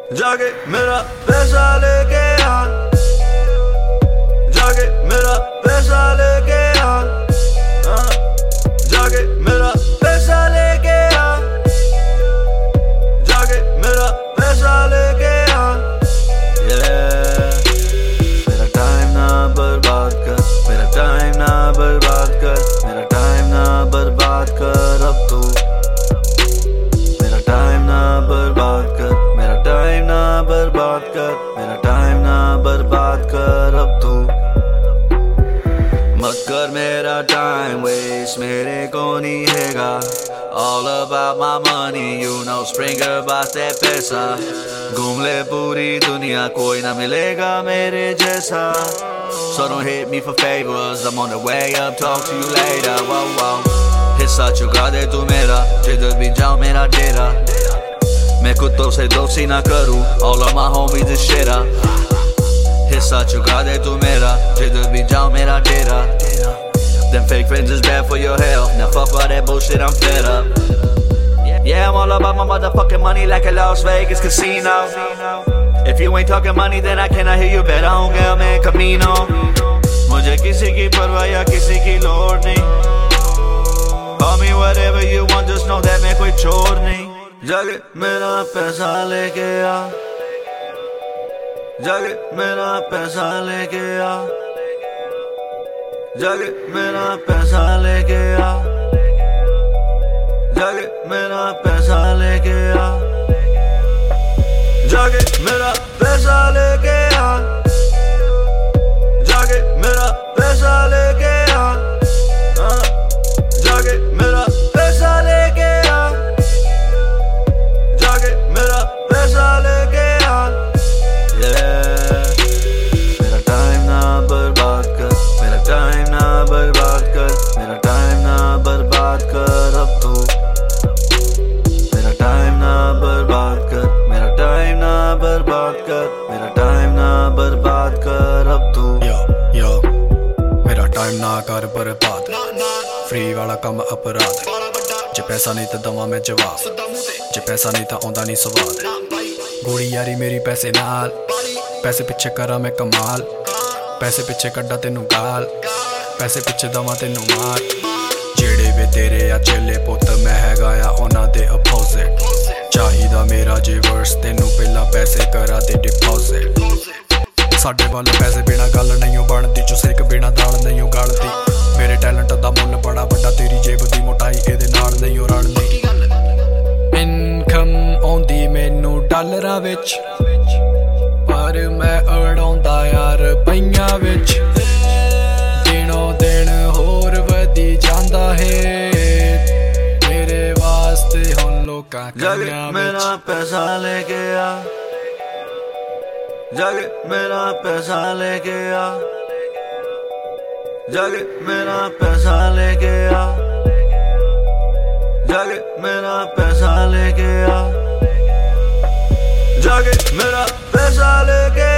जाके मेरा पैसा लेके आ, जाके मेरा पैसा लेके आ, जाके मेरा पैसा लेके आ, जाके मेरा पैसा लेके आ। मेरा टाइम ना बर्बाद कर, मेरा टाइम ना बर्बाद कर, मेरा टाइम ना बर्बाद कर अब तू। मेरा टाइम ना बर्बाद कर, मेरा टाइम ना बर्बाद कर, मेरा टाइम ना बर्बाद कर अब तू। मत कर मेरा टाइम वेस्ट, मेरे को नहीं हैगा। All about my money, you know, Springer बात है पैसा। घूम ले पूरी दुनिया, कोई ना मिलेगा मेरे जैसा। So don't hit me for favors, I'm on the way up, talk to you later, wow wow। हिस्सा चुका दे तू मेरा, जिधर भी जाऊं मेरा डेरा। मैं कुत्तों से दोस्ती ना करूं, all of my homies is shit up। हिस्सा चुका दे तू मेरा, जिधर भी जाऊं मेरा डेरा। Them fake friends is bad for your health, now fuck all that bullshit, I'm fed up। Yeah, I'm all about my motherfucking money like a Las Vegas casino। If you ain't talking money, then I cannot hear you, better होंगे मैं Camino। मुझे किसी की परवाह या किसी की लोड़ नहीं। Call me whatever you want, just know that मैं कोई चोर नहीं। जाके मेरा पैसा लेके आ, जाके मेरा पैसा लेके आ, जाके मेरा पैसा लेके आ, जाके मेरा पैसा लेके आ, जाके मेरा पैसा लेके आ, जाके मेरा पैसा लेके आ, जाके मेरा पैसा लेके आ, जाके मेरा पैसा लेके आ। मेरा टाइम ना बर्बाद कर, मेरा टाइम ना बर्बाद कर, मेरा टाइम ना बर्बाद कर अब तू। मेरा टाइम ना बर्बाद कर, मेरा टाइम ना बर्बाद कर, मेरा टाइम ना बर्बाद कर अब तू। यो मेरा टाइम ना कर बर्बाद, फ्री वाला कम अपराध। जे पैसा नहीं तो दवा मैं जवाब, जे पैसा नहीं तो आंदा नहीं स्वाद। गोली यारी मेरी पैसे नाल, पैसे पिछे करा मैं कमाल। पैसे पिछे कड्डा तेनू गाल, पैसे पिछे दवा तेनू मार। जेड़े वे तेरे आ चेले पुत मैं हैगा आ उन्हां दे अपोजिट। चाहिदा मेरा जे वर्स तेनू पहला पैसे करा दे डिपॉजिट। साडे वाल पैसे बिना गल नहीं बनदी, जो सिक बिना दाल नहीं गलदी। मेरे टैलेंट दा मुल बड़ा बड़ा, तेरी जेब दी मोटाई एदे नाल नहीं रलदी। इनकम आउंदी मैनू डॉलरां विच, पर मैं उड़ाउंदा यार रुपइयां विच। दिनों दिन होर वधी जांदा है, मेरे वास्ते हुण लोकां कन्यां विच। मेरा पैसा लेके आ, जाके मेरा पैसा लेके आ, जाके मेरा पैसा लेके आ, जाके मेरा पैसा लेके आ, जाके मेरा पैसा लेके